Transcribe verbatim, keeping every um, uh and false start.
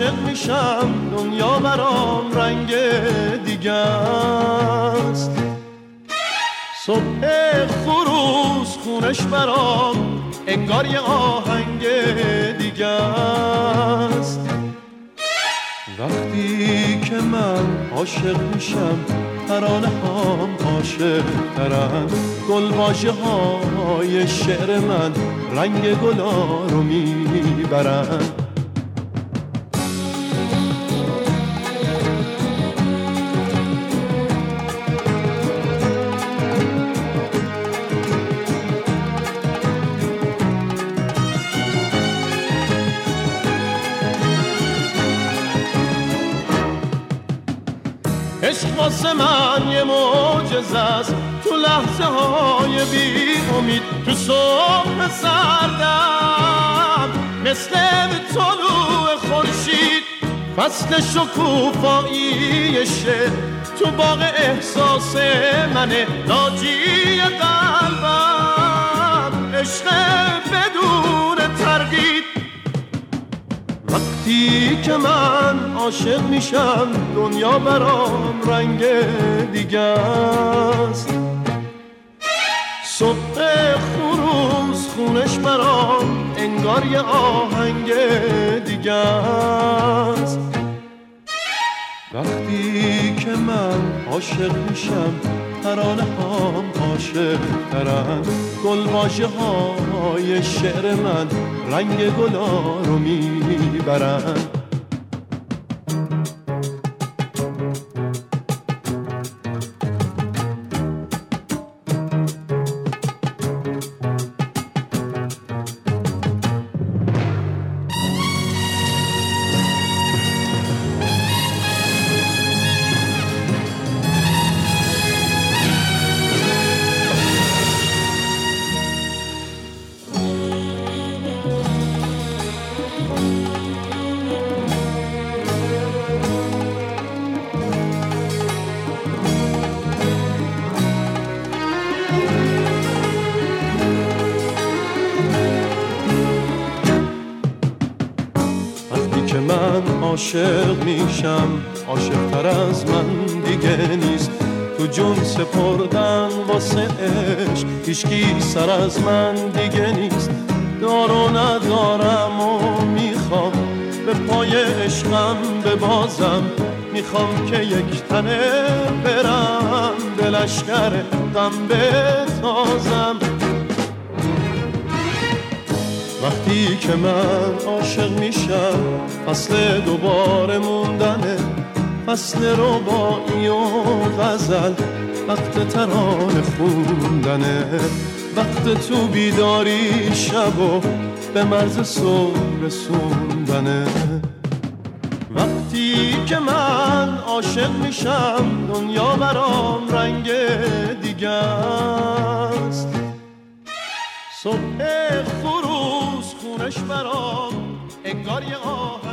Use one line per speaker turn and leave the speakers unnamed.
عاشق میشم دنیا برام رنگ دیگه است. صبح خروس خونش برام انگار یه آهنگ دیگه است. وقتی که من عاشق میشم ترانه هم عاشق ترن، گلواژه های شعر من رنگ گلا رو میبرن. عشق واسه من یه معجزه است، تو لحظه های بی امید، تو صبح سردم مثل طلوع خورشید، فصل شکوفاییشه تو باغ احساس منه، ناجی قلبم عشق بدون تردید. وقتی که من عاشق میشم دنیا برام رنگ دیگه است. صبح خروس خونش برام انگار یه آهنگ دیگه است. وقتی که من عاشق میشم ترانه هم عاشق ترن، گلواژه های شعر من رنگ گلا رو میبرن. عاشق میشم عاشق تر از من دیگه نیست، تو جون سپردن واسه عشق هیچکی سر از من دیگه نیست. دار و ندارم و میخوام به پای عشقم ببازم، میخوام که یک تنه برم به لشکر غم بتازم. وقتی که من عاشق میشم فصل دوباره موندنه، فصل رباعی و غزل، وقت ترانه خوندنه، وقت تو بیداری شب و به مرز صبح رسوندنه. وقتی که من عاشق میشم دنیا برام رنگ دیگه است. صبح خروس خونش برام انگار یه آه